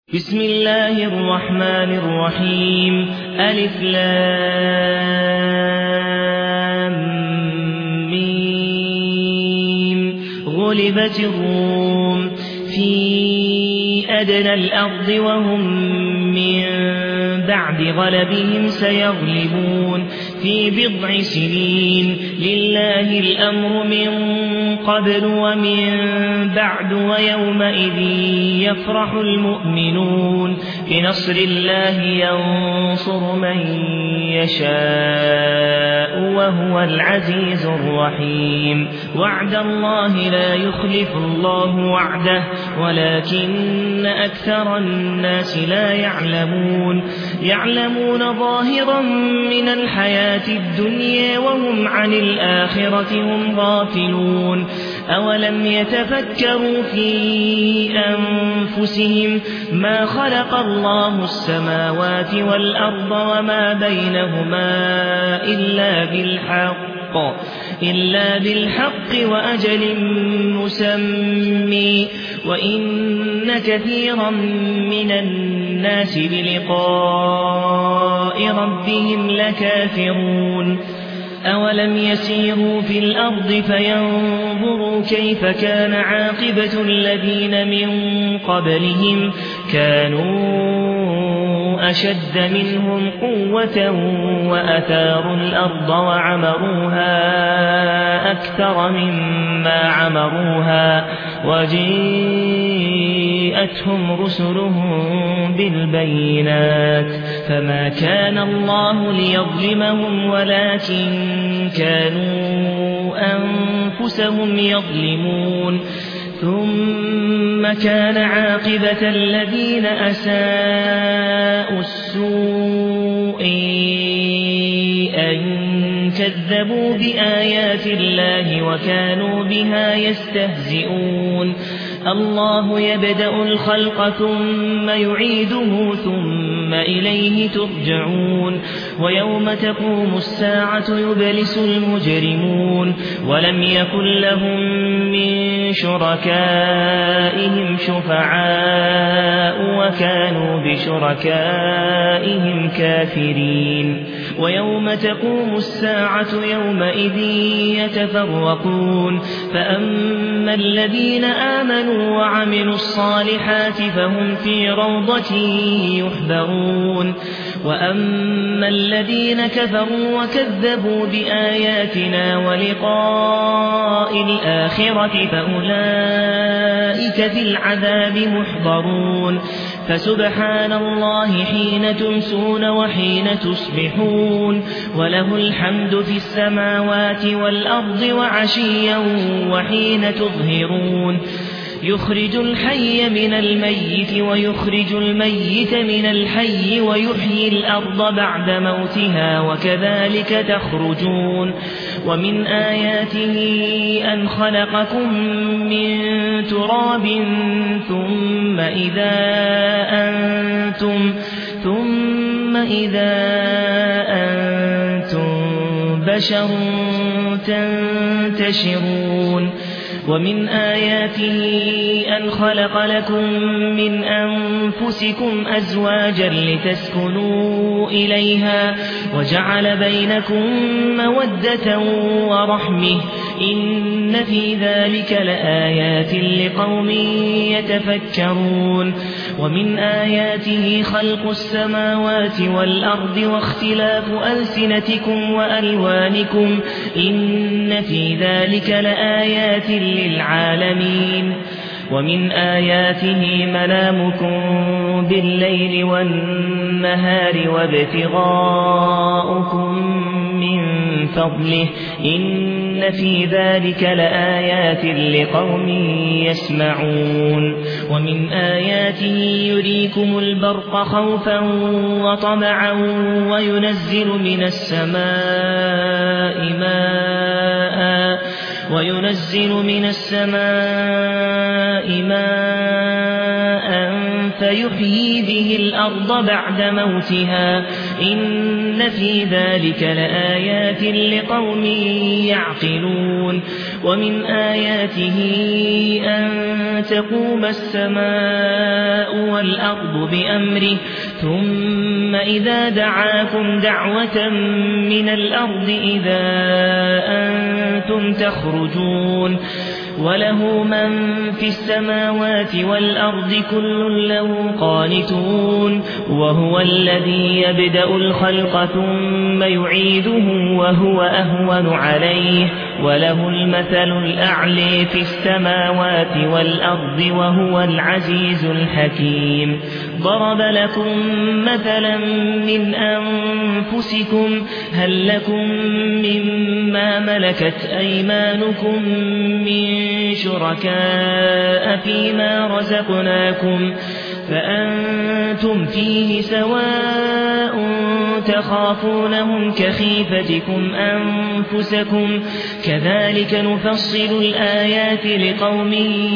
بسم الله الرحمن الرحيم ألف لام ميم غلبت الروم في أدنى الأرض وهم من بعد غلبهم سيغلبون في بضع سنين لله الأمر من قبل ومن بعد ويومئذ يفرح المؤمنون بنصر الله ينصر من يشاء وهو العزيز الرحيم وعد الله لا يخلف الله وعده ولكن أكثر الناس لا يعلمون ظاهرا من الحياة الدنيا وهم عن الآخرة هم غافلون أولم يتفكروا في أنفسهم ما خلق الله السماوات والأرض وما بينهما إلا بالحق وأجل مسمى وإن كثيرا من الناس بلقاء ربهم لكافرون أولم يسيروا في الأرض فينظروا كيف كان عاقبة الذين من قبلهم كانوا أشد منهم قوة وأثاروا الأرض وعمروها أكثر مما عمروها وجاءتهم رسلهم بالبينات فما كان الله ليظلمهم ولكن كانوا أنفسهم يظلمون ثم كان عاقبة الذين أساءوا السوء أن كذبوا بآيات الله وكانوا بها يستهزئون الله يبدأ الخلق ثم يعيده ثم إليه ترجعون ويوم تقوم الساعة يبلس المجرمون ولم يكن لهم من شركائهم شفعاء وكانوا بشركائهم كافرين ويوم تقوم الساعة يومئذ يتفرقون فأما الذين آمنوا وعملوا الصالحات فهم في روضة يحبرون وأما الذين كفروا وكذبوا بآياتنا ولقاء الآخرة فأولئك في العذاب محضرون فسبحان الله حين تمسون وحين تصبحون وله الحمد في السماوات والأرض وعشيا وحين تظهرون يخرج الحي من الميت ويخرج الميت من الحي ويحيي الأرض بعد موتها وكذلك تخرجون ومن آياته أن خلقكم من تراب ثم إذا أنتم بشر تنتشرون ومن آياته أن خلق لكم من أنفسكم أزواجا لتسكنوا إليها وجعل بينكم مودة ورحمة إن في ذلك لآيات لقوم يتفكرون ومن آياته خلق السماوات والأرض واختلاف ألسنتكم وألوانكم إن في ذلك لآيات للعالمين ومن آياته منامكم بالليل والنهار وابتغاؤكم من فضله إن في ذلك لآيات لقوم يسمعون ومن آياته يريكم البرق خوفا وطمعا وينزل من السماء ماء فيحيي به الأرض بعد موتها إن في ذلك لآيات لقوم يعقلون ومن آياته أن تقوم السماء والأرض بأمره ثم إذا دعاكم دعوة من الأرض إذا أنتم تخرجون وله من في السماوات والأرض كل له قانتون وهو الذي يبدأ الخلق ثم يعيده وهو أهون عليه وله المثل الأعلى في السماوات والأرض وهو العزيز الحكيم ضرب لكم مثلا من أنفسكم هل لكم مما ملكت أيمانكم من شركاء فيما رزقناكم فأنتم فيه سواء تخافونهم كخيفتكم أنفسكم كذلك نفصل الآيات لقوم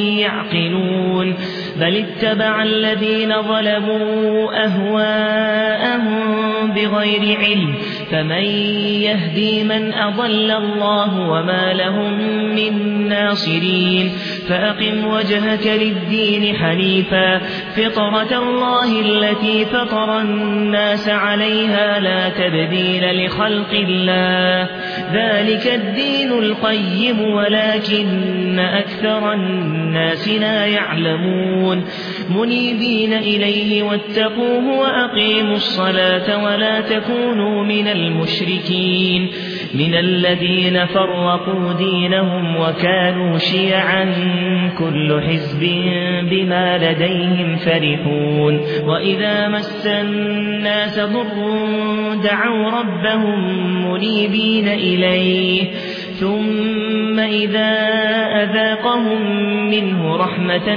يعقلون بل اتبع الذين ظلموا أهواءهم بغير علم فمن يهدي من أضل الله وما لهم من ناصرين فأقم وجهك للدين حنيفا فطرة الله التي فطر الناس عليها لا تبديل لخلق الله ذلك الدين القيم ولكن أكثر الناس لا يعلمون منيبين إليه واتقوه وأقيموا الصلاة ولا تكونوا من المشركين من الذين فرقوا دينهم وكانوا شيعا كل حزب بما لديهم فرحون وإذا مس الناس ضر دعوا ربهم منيبين إليه ثم إذا أذاقهم منه رحمة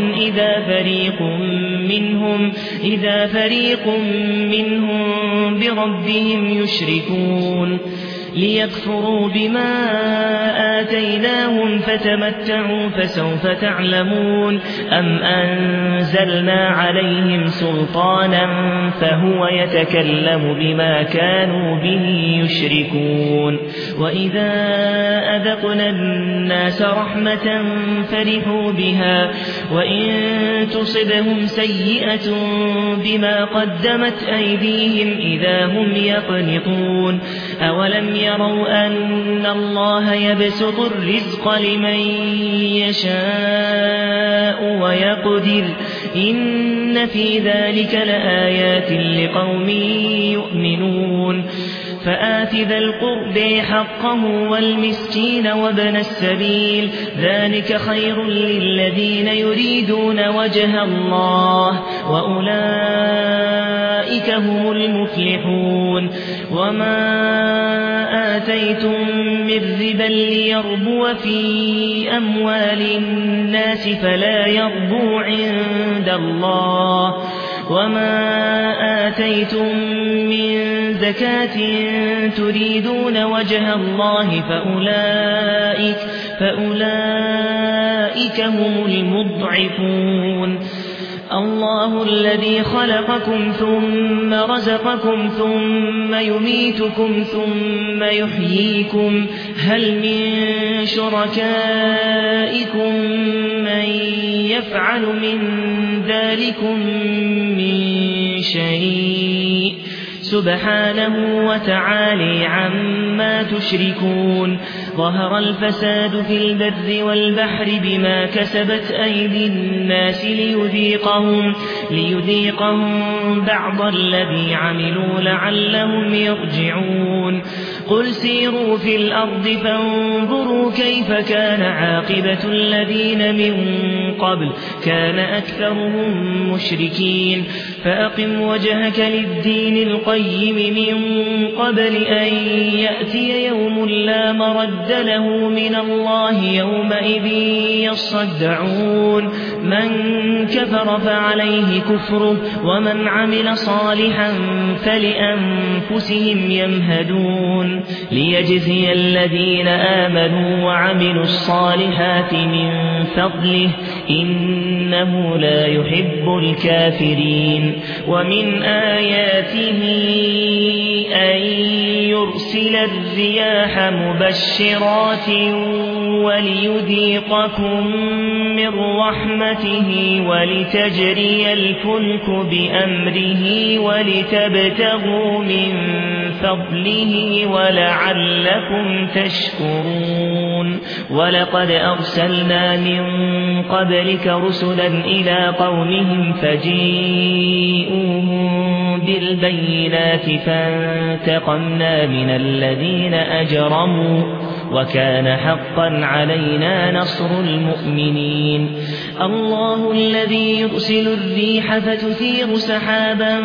إذا فريق منهم بربهم يشركون ليكفروا بما آتيناهم فتمتعوا فسوف تعلمون أم أنزلنا عليهم سلطانا فهو يتكلم بما كانوا به يشركون وإذا أذقنا الناس رحمة فرحوا بها وإن تصبهم سيئة بما قدمت أيديهم إذا هم يقنطون أولم يروا أن الله يبسط الرزق لمن يشاء ويقدر إن في ذلك لآيات لقوم يؤمنون فآت ذا القرب حقه والمسكين وابن السبيل ذلك خير للذين يريدون وجه الله وأولئك هم المفلحون وما آتيتم من ربا ليربو في أموال الناس فلا يربو عند الله وما آتيتم من زكاة تريدون وجه الله فأولئك هم المضعفون الله الذي خلقكم ثم رزقكم ثم يميتكم ثم يحييكم هل من شركائكم من يفعل من ذلكم من شيء سبحانه وتعالى عما تشركون ظهر الفساد في البر والبحر بما كسبت أيدي الناس ليذيقهم بعض الذي عملوا لعلهم يرجعون قل سيروا في الأرض فانظروا كيف كان عاقبة الذين من قبل كان أكثرهم مشركين فأقم وجهك للدين القيم من قبل أن يأتي يوم لا مرد له من الله يومئذ يصدعون من كفر فعليه كفره ومن عمل صالحا فلأنفسهم يمهدون ليجزي الذين آمنوا وعملوا الصالحات من فضله إنه لا يحب الكافرين ومن آياته أن يرسل الرياح مبشرات وليذيقكم من رحمته ولتجري الفلك بأمره ولتبتغوا من فضله ولعلكم تشكرون ولقد أرسلنا من قبلك رسلا إلى قومهم فجيئوهم بالبينات فانتقمنا من الذين أجرموا وكان حقا علينا نصر المؤمنين الله الذي يرسل الريح فتثير سحابا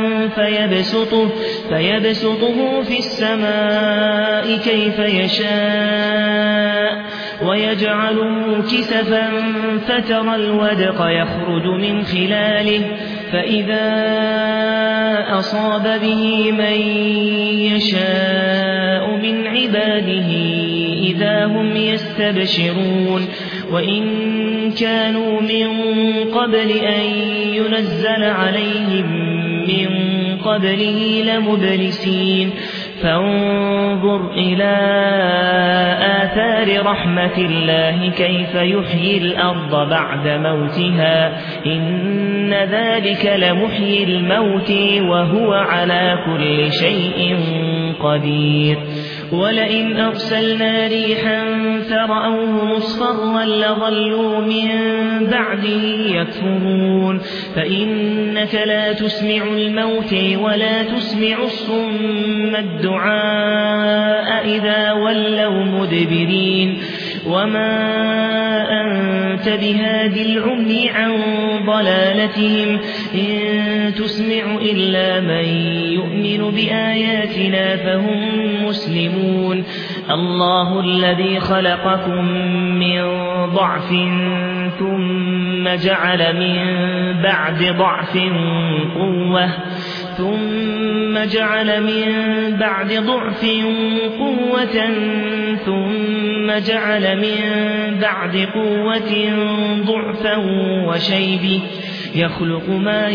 فيبسطه في السماء كيف يشاء ويجعله كسفا فترى الودق يخرج من خلاله فإذا أصاب به من يشاء من عباده إذا هم يستبشرون وإن كانوا من قبل أن ينزل عليهم من قبله لمبلسين فانظر إلى آثار رحمة الله كيف يحيي الأرض بعد موتها إن ذلك لمحيي الموت وهو على كل شيء قدير ولئن أرسلنا ريحا فرأوه مصفرا لظلوا من بعده يكفرون فإنك لا تسمع الموت ولا تسمع الصم الدعاء إذا ولوا مدبرين وما أنت بهاد العمي عن ضلالتهم إن تسمع إلا من يؤمن بآياتنا فهم مسلمون الله الذي خلقكم من ضعف ثم جعل من بعد ضعف قوة ثم جعل من بعد ضعف قوة ثم جعل من بعد قوة ضعفا وشيبا يخلق ما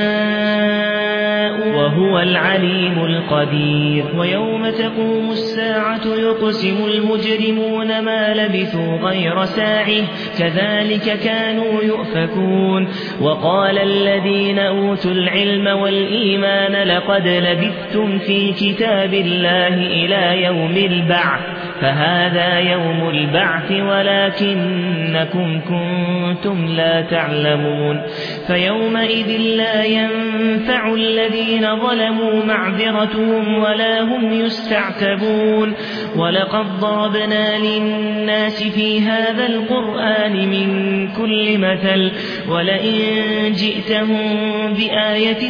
يشاء وهو العليم القدير ويوم تقوم الساعة يقسم المجرمون ما لبثوا غير ساعة كذلك كانوا يؤفكون وقال الذين أوتوا العلم والإيمان لقد لبثتم في كتاب الله إلى يوم البعث فهذا يوم البعث ولكنكم كنتم لا تعلمون فيومئذ لا ينفع الذين ظلموا معذرتهم ولا هم يستعتبون ولقد ضربنا للناس في هذا القرآن من كل مثل ولئن جئتهم بآية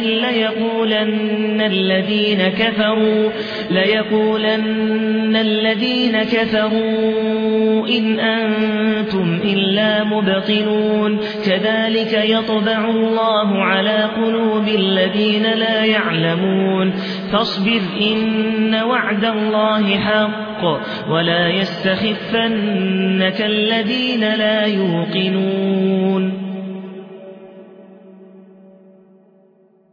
ليقولن الذين كفروا إن أنتم إلا مبطلون كذلك يطبع الله على قلوب الذين لا يعلمون فاصبر إن وعد الله حق ولا يستخفنك الذين لا يوقنون